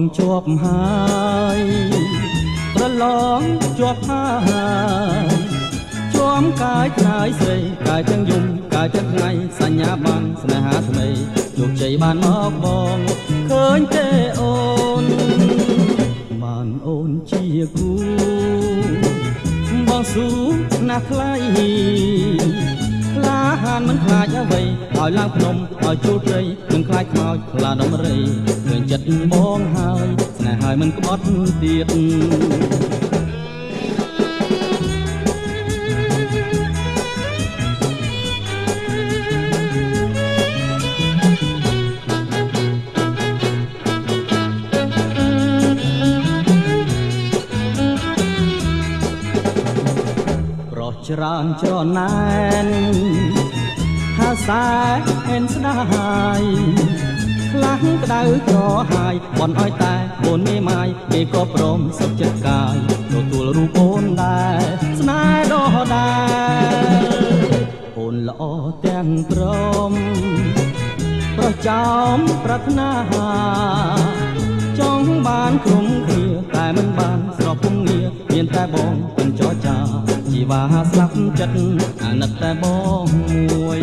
ជាប់ហើយប្រឡងជាប់ហើយជាប់កាយខ្នាយស្រីកាយទាំងយំកាយទាំងថ្ងៃសញ្ញាបានស្នេហាថ្មីជោគជ័យបានមកបងឃើញទេអូនបានអូនជាគូបងស៊ូណាស់ថ្លៃក្លាហានមិនខ្លាចអ្វីឲ្យឡើងភ្នំឲ្យជួលព្រៃមិនខ្លាចខ្មោចខ្លាដំរីឃើញចិត្តបងហើយស្នេហ៍ហើយមិនក្បត់ទៀតច្រើនច្រណែនហាសែអែនស្ដាយខ្លាំងក្តៅក្រហាយបន់ឲ្យតែអូនមេម៉ាយគេក៏ព្រមសុខចិត្តកាយទទួលរូបអូនដែរស្នេហ៍ដោះដែរអូនល្អទាំងព្រមប្រចាំប្រាថ្នាចង់បានក្រុមគ្នាតែមិនបានស្របពុំងារមានតែបងបញ្ចរចាជីវ៉ាស្លាប់ចិត្តអាណិតតែបងមួយ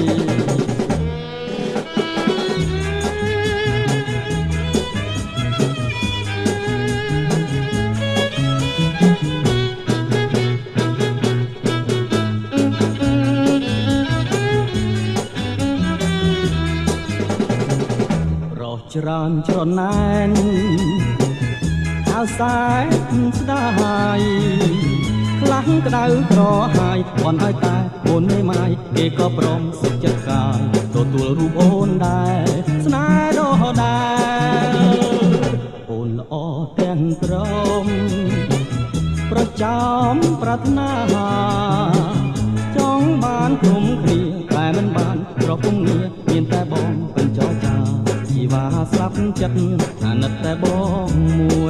រស់ច្រើនច្រណែនហៅសែស្ដាយខ្លាំងក្តៅក្រហាយបន់ឲ្យតែអូនមេម៉ាយគេក៏ព្រមសុខចិត្តកាយទទួលរូបអូនដែរស្នេហ៍ដោះដែរអូនល្អទាំងព្រមប្រចាំប្រាថ្នាចង់បានក្រុមគ្នាតែមិនបានប្រពងងារមានតែបងបញ្ចរចាជីវ៉ាស្លាប់ចិត្តអាណិតតែបងមួយ